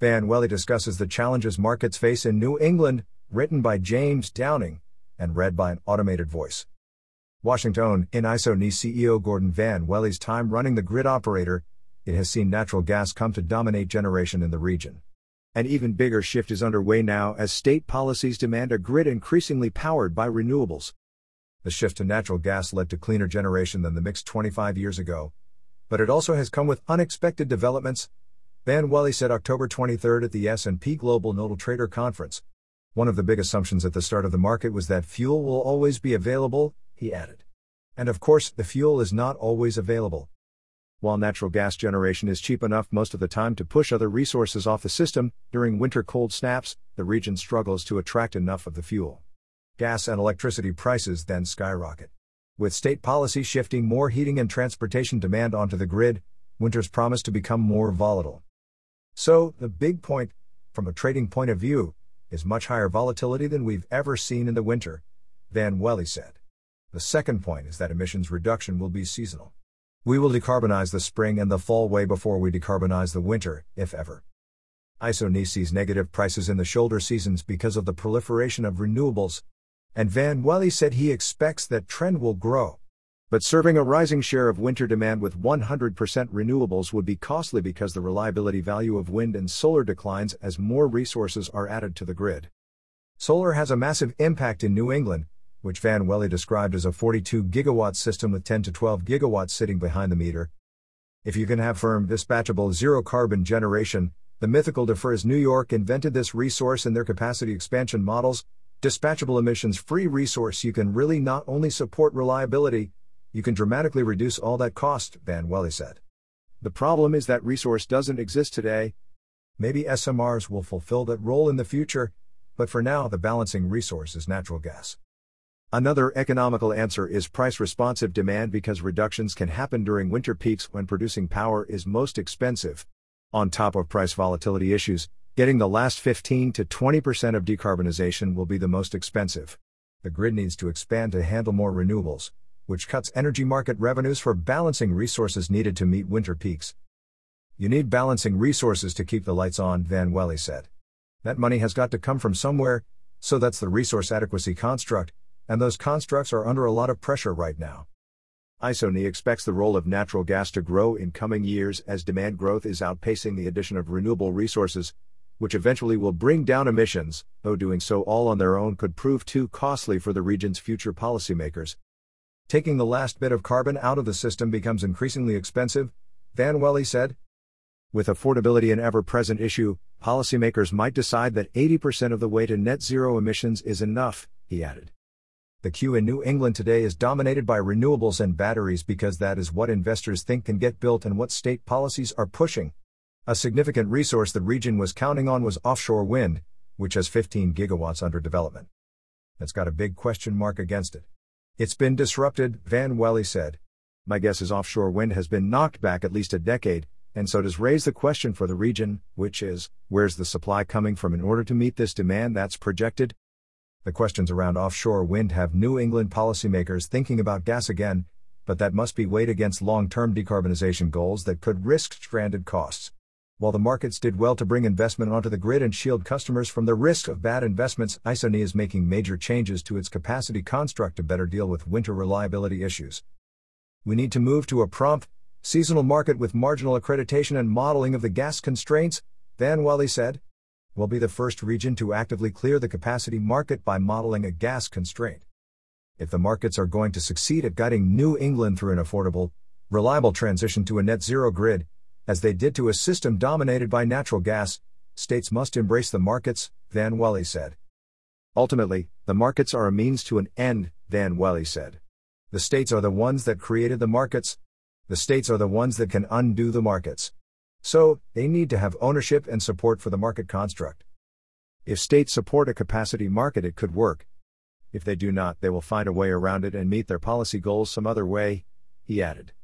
Van Welly discusses the challenges markets face in New England, written by James Downing, and read by an automated voice. Washington, in ISO-NE CEO Gordon Van Welly's time running the grid operator, it has seen natural gas come to dominate generation in the region. An even bigger shift is underway now as state policies demand a grid increasingly powered by renewables. The shift to natural gas led to cleaner generation than the mix 25 years ago, but it also has come with unexpected developments, Van Welly said October 23 at the S&P Global Nodal Trader Conference. One of the big assumptions at the start of the market was that fuel will always be available, he added. And of course, the fuel is not always available. While natural gas generation is cheap enough most of the time to push other resources off the system, during winter cold snaps, the region struggles to attract enough of the fuel. Gas and electricity prices then skyrocket. With state policy shifting more heating and transportation demand onto the grid, winters promise to become more volatile. So, the big point, from a trading point of view, is much higher volatility than we've ever seen in the winter, Van Welly said. The second point is that emissions reduction will be seasonal. We will decarbonize the spring and the fall way before we decarbonize the winter, if ever. ISO-NE sees negative prices in the shoulder seasons because of the proliferation of renewables, and Van Welly said he expects that trend will grow. But serving a rising share of winter demand with 100% renewables would be costly because the reliability value of wind and solar declines as more resources are added to the grid. Solar has a massive impact in New England, which Van Welly described as a 42 gigawatt system with 10 to 12 gigawatts sitting behind the meter. If you can have firm, dispatchable, zero-carbon generation, the mythical DeFreeze New York invented this resource in their capacity expansion models. Dispatchable emissions-free resource, you can really not only support reliability, you can dramatically reduce all that cost, Van Welly said. The problem is that resource doesn't exist today. Maybe SMRs will fulfill that role in the future, but for now the balancing resource is natural gas. Another economical answer is price-responsive demand because reductions can happen during winter peaks when producing power is most expensive. On top of price volatility issues, getting the last 15 to 20% of decarbonization will be the most expensive. The grid needs to expand to handle more renewables, which cuts energy market revenues for balancing resources needed to meet winter peaks. You need balancing resources to keep the lights on, Van Welly said. That money has got to come from somewhere, so that's the resource adequacy construct, and those constructs are under a lot of pressure right now. ISO-NE expects the role of natural gas to grow in coming years as demand growth is outpacing the addition of renewable resources, which eventually will bring down emissions, though doing so all on their own could prove too costly for the region's future policymakers. Taking the last bit of carbon out of the system becomes increasingly expensive, Van Welly said. With affordability an ever-present issue, policymakers might decide that 80% of the way to net zero emissions is enough, he added. The queue in New England today is dominated by renewables and batteries because that is what investors think can get built and what state policies are pushing. A significant resource the region was counting on was offshore wind, which has 15 gigawatts under development. That's got a big question mark against it. It's been disrupted, Van Welly said. My guess is offshore wind has been knocked back at least a decade, and so does raise the question for the region, which is, where's the supply coming from in order to meet this demand that's projected? The questions around offshore wind have New England policymakers thinking about gas again, but that must be weighed against long-term decarbonization goals that could risk stranded costs. While the markets did well to bring investment onto the grid and shield customers from the risk of bad investments, ISO-NE is making major changes to its capacity construct to better deal with winter reliability issues. We need to move to a prompt, seasonal market with marginal accreditation and modeling of the gas constraints, Van Welly said. We'll be the first region to actively clear the capacity market by modeling a gas constraint. If the markets are going to succeed at guiding New England through an affordable, reliable transition to a net zero grid, as they did to a system dominated by natural gas, states must embrace the markets, Van Welly said. Ultimately, the markets are a means to an end, Van Welly said. The states are the ones that created the markets. The states are the ones that can undo the markets. So, they need to have ownership and support for the market construct. If states support a capacity market, it could work. If they do not, they will find a way around it and meet their policy goals some other way, he added.